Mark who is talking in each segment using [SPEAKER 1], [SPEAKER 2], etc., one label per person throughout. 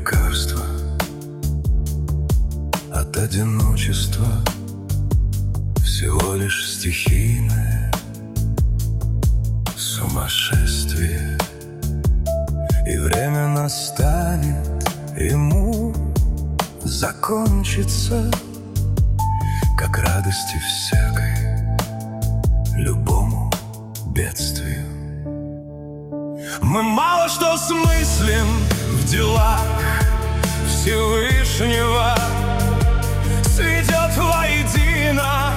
[SPEAKER 1] лекарство от одиночества, всего лишь стихийное сумасшествие. И время настанет, ему закончится, как радости всякой, любому бедствию. Мы мало что смыслим в делах Всевышнего, сведет воедино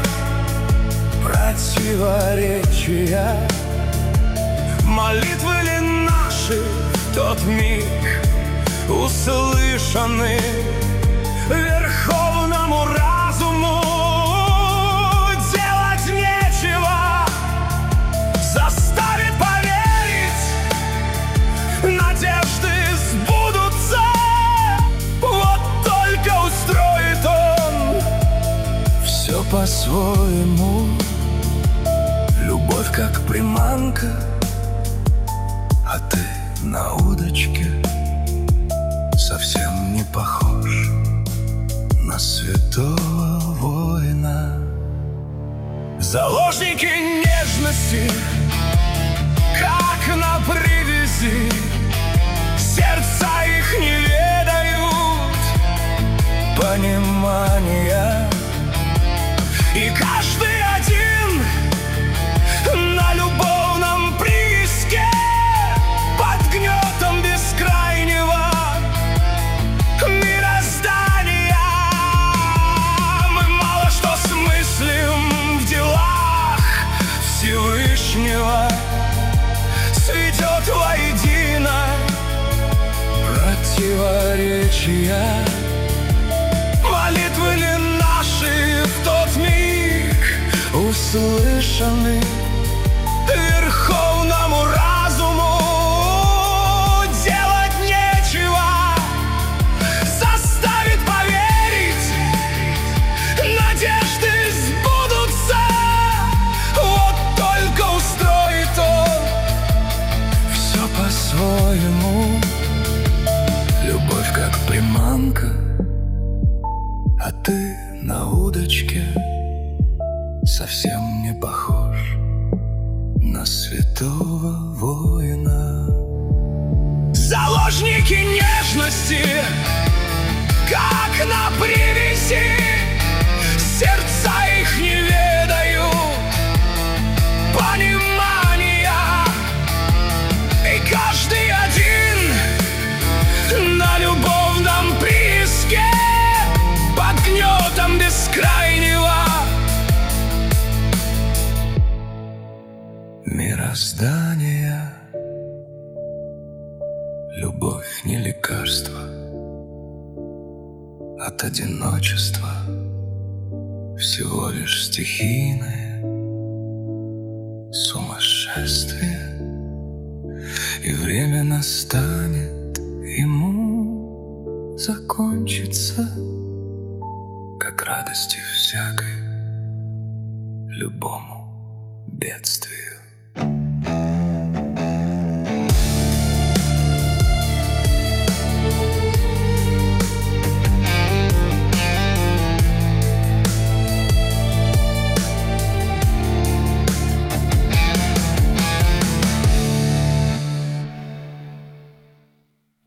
[SPEAKER 1] противоречия. Молитвы ли наши в тот миг услышаны верховному разуму? Делать нечего, заставит поверить, надежды сбудутся. Вот только устроит он все по-своему. Любовь как приманка, а ты на удочке совсем не похож на святого воина. Заложники нежности, как на привязи, сердца их не ведают понимания. И каждый один на любовном прииске под гнетом бескрайнего мироздания. Мы мало что смыслим в делах Всевышнего, сведет воедино противоречия. Молитвы ли наши в тот миг услышаны верховному разуму? Делать нечего, заставит поверить, надежды сбудутся. Вот только устроит он все по-своему. Любовь как приманка, а ты на удочке совсем не похож на святого воина. Заложники нежности, как на привязи, сердца их не ведают понимания. И каждый один на любовном прииске под гнетом бескрайнего мироздания. Любовь не лекарство от одиночества, всего лишь стихийное сумасшествие. И время настанет, ему закончится, как радости всякой, любому бедствию.